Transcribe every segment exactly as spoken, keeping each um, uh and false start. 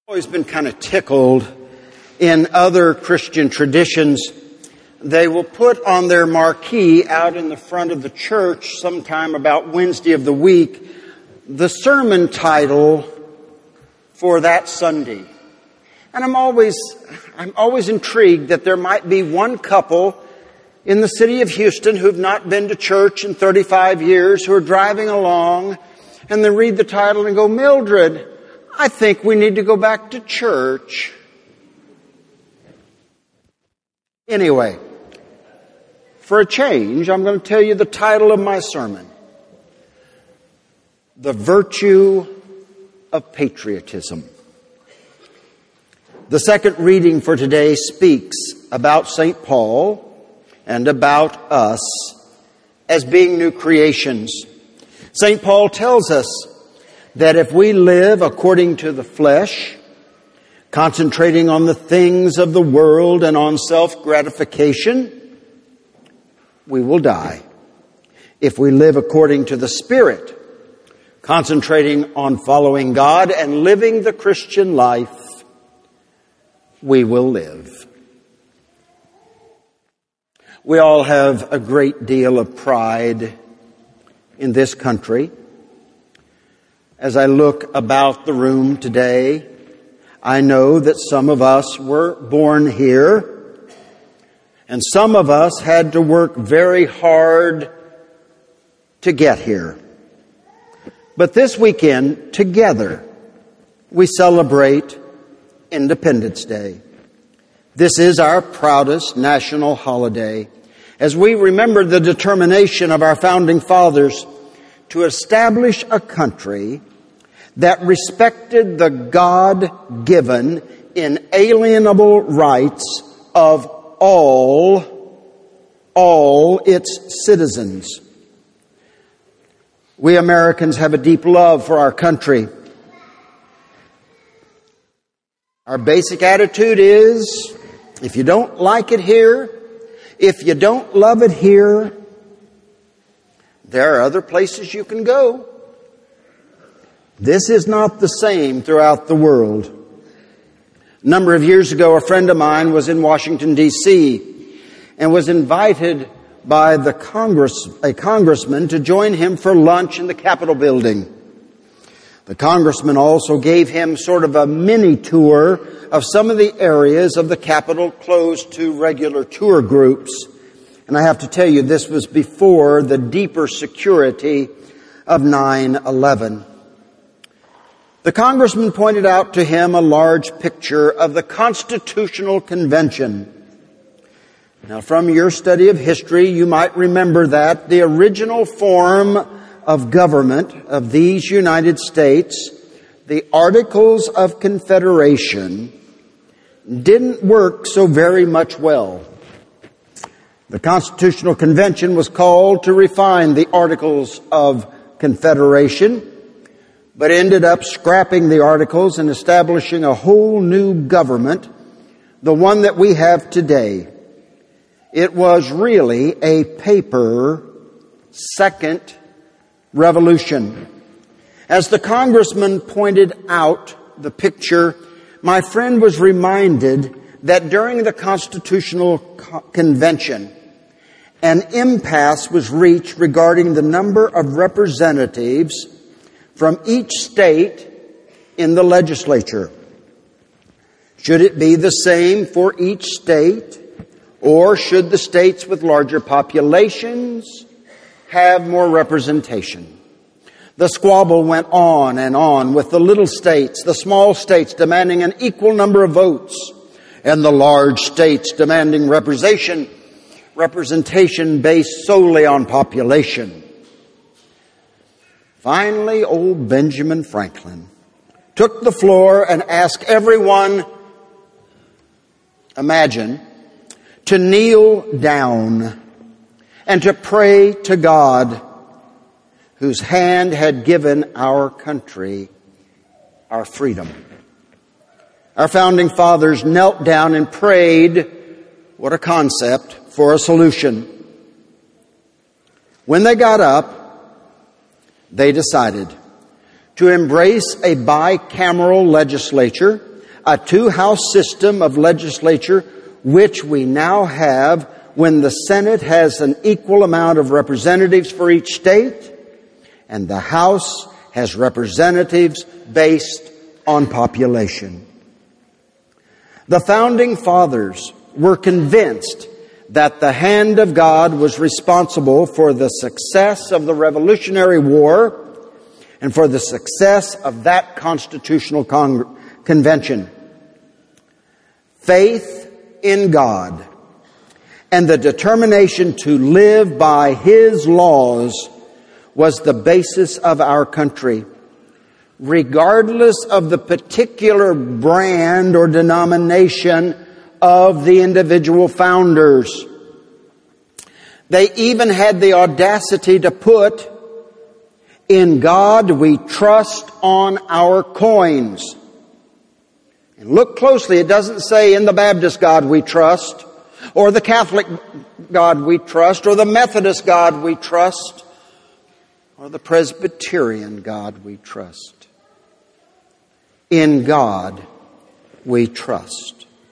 Always been kind of tickled in other Christian traditions. They will put on their marquee out in the front of the church sometime about Wednesday of the week the sermon title for that Sunday. And I'm always, I'm always intrigued that there might be one couple in the city of Houston who've not been to church in thirty-five years, who are driving along and they read the title and go, "Mildred, I think we need to go back to church." Anyway, for a change, I'm going to tell you the title of my sermon: The Virtue of Patriotism. The second reading for today speaks about Saint Paul and about us as being new creations. Saint Paul tells us that if we live according to the flesh, concentrating on the things of the world and on self-gratification, we will die. If we live according to the Spirit, concentrating on following God and living the Christian life, we will live. We all have a great deal of pride in this country. As I look about the room today, I know that some of us were born here, and some of us had to work very hard to get here. But this weekend, together, we celebrate Independence Day. This is our proudest national holiday, as we remember the determination of our founding fathers to establish a country that respected the God-given, inalienable rights of all, all its citizens. We Americans have a deep love for our country. Our basic attitude is, if you don't like it here, if you don't love it here, there are other places you can go. This is not the same throughout the world. A number of years ago, a friend of mine was in Washington, D C and was invited by the Congress, a congressman to join him for lunch in the Capitol building. The congressman also gave him sort of a mini tour of some of the areas of the Capitol closed to regular tour groups. And I have to tell you, this was before the deeper security of nine eleven. The congressman pointed out to him a large picture of the Constitutional Convention. Now, from your study of history, you might remember that the original form of government of these United States, the Articles of Confederation, didn't work so very much well. The Constitutional Convention was called to refine the Articles of Confederation, but ended up scrapping the Articles and establishing a whole new government, the one that we have today. It was really a paper second revolution. As the congressman pointed out the picture, my friend was reminded that during the Constitutional Convention, an impasse was reached regarding the number of representatives from each state in the legislature. Should it be the same for each state, or should the states with larger populations have more representation? The squabble went on and on, with the little states, the small states demanding an equal number of votes, and the large states demanding representation, representation based solely on population. Finally, old Benjamin Franklin took the floor and asked everyone, imagine, to kneel down and to pray to God, whose hand had given our country our freedom. Our founding fathers knelt down and prayed, what a concept, for a solution. When they got up, they decided to embrace a bicameral legislature a two-house system of legislature, which we now have when the Senate has an equal amount of representatives for each state, and the House has representatives based on population. The Founding Fathers were convinced that the hand of God was responsible for the success of the Revolutionary War and for the success of that constitutional con- convention. Faith in God and the determination to live by His laws was the basis of our country, regardless of the particular brand or denomination of the individual founders. They even had the audacity to put, "In God we trust" on our coins. And look closely, it doesn't say, "In the Baptist God we trust," or the Catholic God we trust, or the Methodist God we trust, or the Presbyterian God we trust. In God we trust.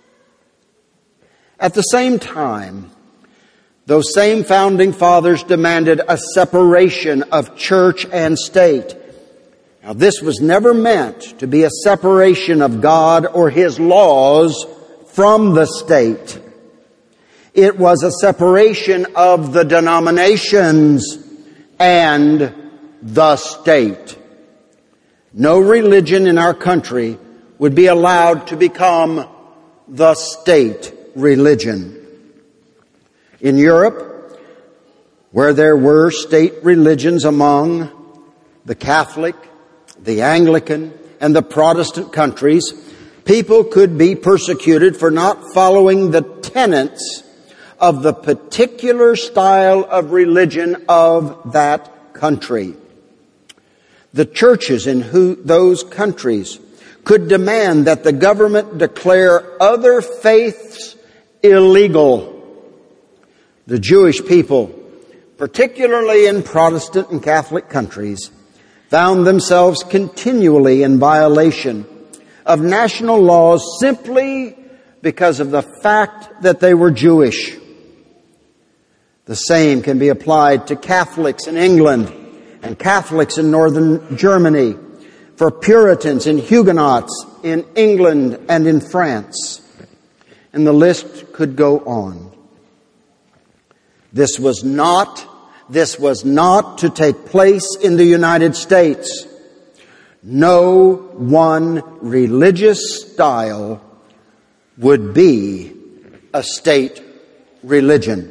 At the same time, those same Founding Fathers demanded a separation of church and state. Now, this was never meant to be a separation of God or His laws from the state. It was a separation of the denominations and the state. No religion in our country would be allowed to become the state religion. In Europe, where there were state religions among the Catholic, the Anglican, and the Protestant countries, people could be persecuted for not following the tenets of the particular style of religion of that country. The churches in who, those countries could demand that the government declare other faiths illegal. The Jewish people, particularly in Protestant and Catholic countries, found themselves continually in violation of national laws simply because of the fact that they were Jewish. The same can be applied to Catholics in England and Catholics in northern Germany, for Puritans and Huguenots in England and in France. And the list could go on. This was not, this was not to take place in the United States. No one religious style would be a state religion.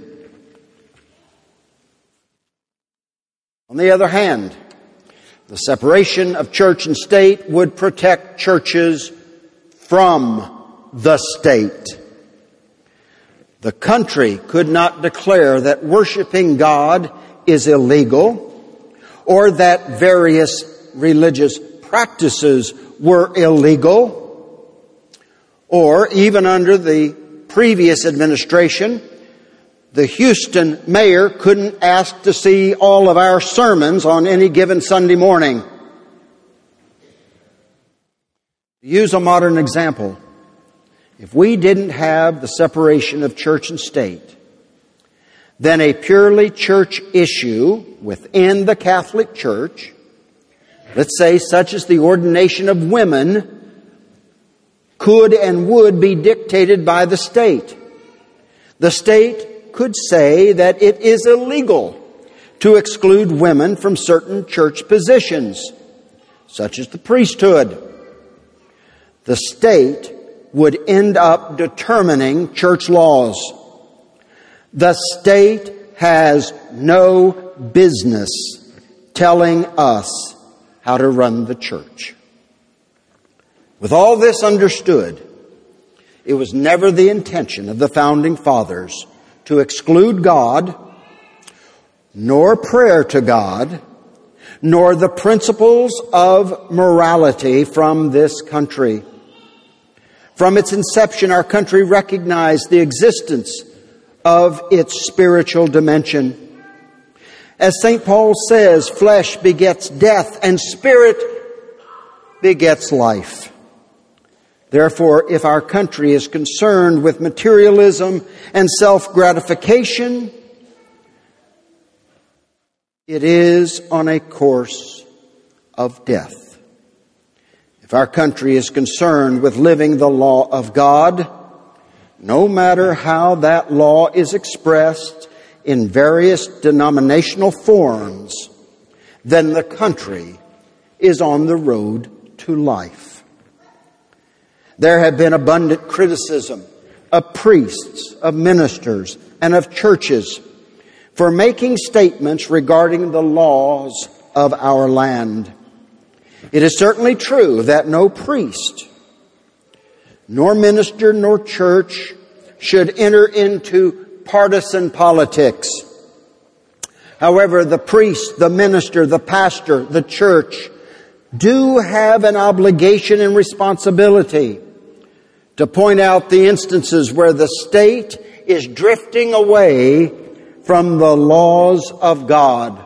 On the other hand, the separation of church and state would protect churches from the state. The country could not declare that worshiping God is illegal or that various religious practices were illegal, or even under the previous administration, the Houston mayor couldn't ask to see all of our sermons on any given Sunday morning. To use a modern example, if we didn't have the separation of church and state, then a purely church issue within the Catholic Church, let's say such as the ordination of women, could and would be dictated by the state. The state could say that it is illegal to exclude women from certain church positions, such as the priesthood. The state would end up determining church laws. The state has no business telling us how to run the church. With all this understood, it was never the intention of the Founding Fathers to exclude God, nor prayer to God, nor the principles of morality from this country. From its inception, our country recognized the existence of its spiritual dimension. As Saint Paul says, flesh begets death and spirit begets life. Therefore, if our country is concerned with materialism and self-gratification, it is on a course of death. If our country is concerned with living the law of God, no matter how that law is expressed in various denominational forms, then the country is on the road to life. There have been abundant criticism of priests, of ministers, and of churches for making statements regarding the laws of our land. It is certainly true that no priest, nor minister, nor church should enter into partisan politics. However, the priest, the minister, the pastor, the church do have an obligation and responsibility to point out the instances where the state is drifting away from the laws of God.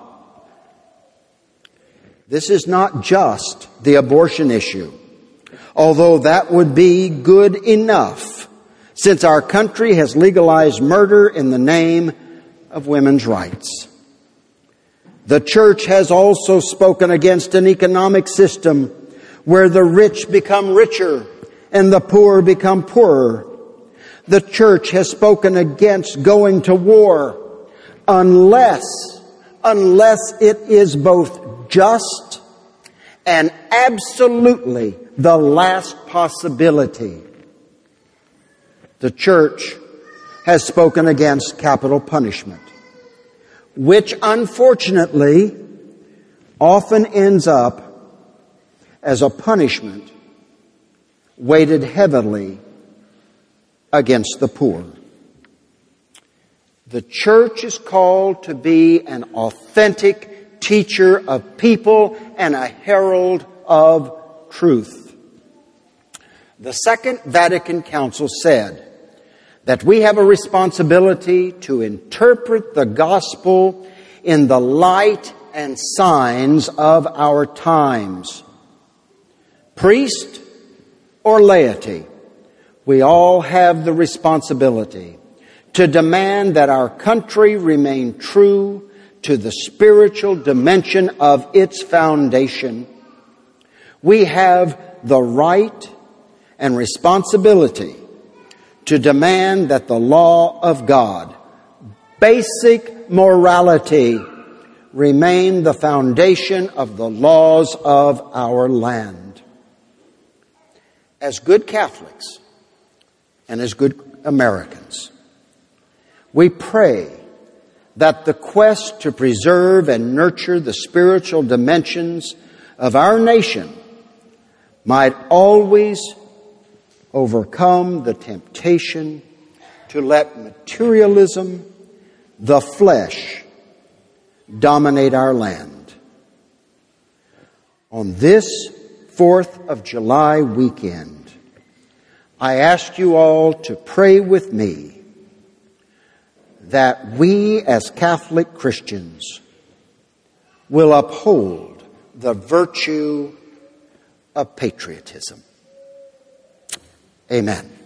This is not just the abortion issue, although that would be good enough, since our country has legalized murder in the name of women's rights. The church has also spoken against an economic system where the rich become richer and the poor become poorer. The church has spoken against going to war unless, unless it is both just and absolutely the last possibility. The church has spoken against capital punishment, which unfortunately often ends up as a punishment weighted heavily against the poor. The church is called to be an authentic teacher of people and a herald of truth. The Second Vatican Council said that we have a responsibility to interpret the gospel in the light and signs of our times. Priest or laity, we all have the responsibility to demand that our country remain true to the spiritual dimension of its foundation. We have the right and responsibility to demand that the law of God, basic morality, remain the foundation of the laws of our land. As good Catholics and as good Americans, we pray that the quest to preserve and nurture the spiritual dimensions of our nation might always overcome the temptation to let materialism, the flesh, dominate our land. On this fourth of July weekend, I ask you all to pray with me that we as Catholic Christians will uphold the virtue of patriotism. Amen.